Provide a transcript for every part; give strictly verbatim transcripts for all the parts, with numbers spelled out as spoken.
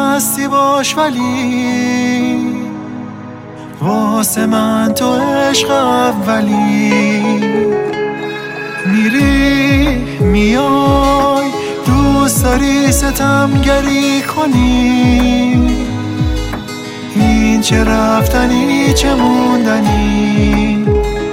هستی باش ولی واسه من تو عشق اولی. میری میای دوست داری ستمگری کنی، این چه رفتنی چه موندنی.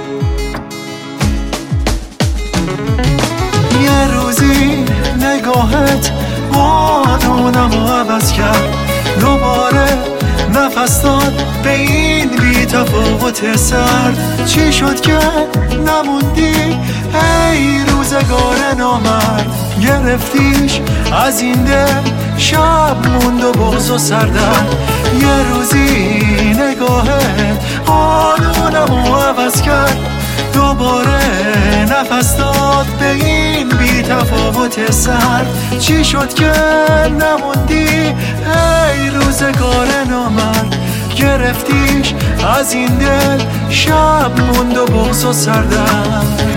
یه روزی نگاهت بادونم و عوض کرد، دوباره نفس داد به این بی تفاوت سرد. چی شد که نموندی ای روزگار نامرد؟ گرفتیش از این دل شب موند و بغض و سردرد. یه روزی نگاهت آنونم و عوض کرد، دوباره نفس داد به این بی تفاوت سرد. چی شد که نموندی ای روزگار نامرد؟ گرفتیش از این دل شب موند و بغض و سردرد.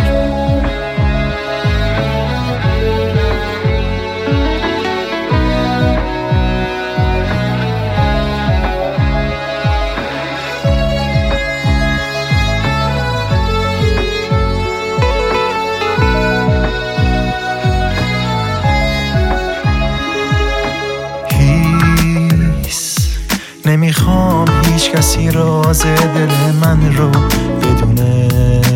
نمیخوام هیچ کسی راز دل من رو بدونه،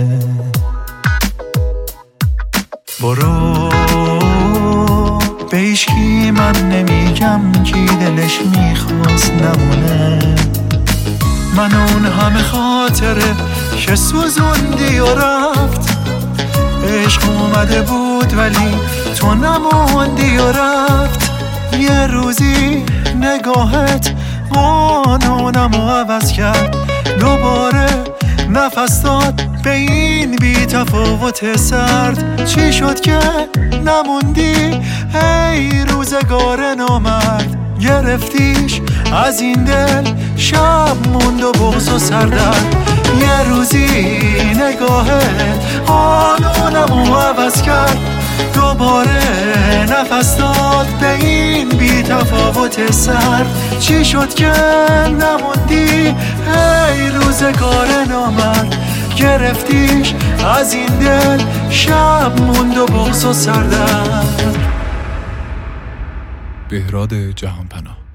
برو به هیچکی من نمیگم کی دلش میخواست نمونه. من اون همه خاطره که سوزوندی و رفت، عشق اومده بود ولی تو نموندی و رفت. یه روزی نگاهت قانونم و عوض کرد، دوباره نفس داد به این بی تفاوت سرد. چی شد که نموندی ای روزگار نامرد؟ گرفتیش از این دل شب موند و بغض و سردرد. یه روزی نگاهت قانونم و عوض کرد، دوباره نفس داد به این بی تفاوت سرد. چی شد که نموندی ای روزگار نامرد؟ گرفتیش از این دل شب موند و بغض و سردرد. بهراد جهانپناه.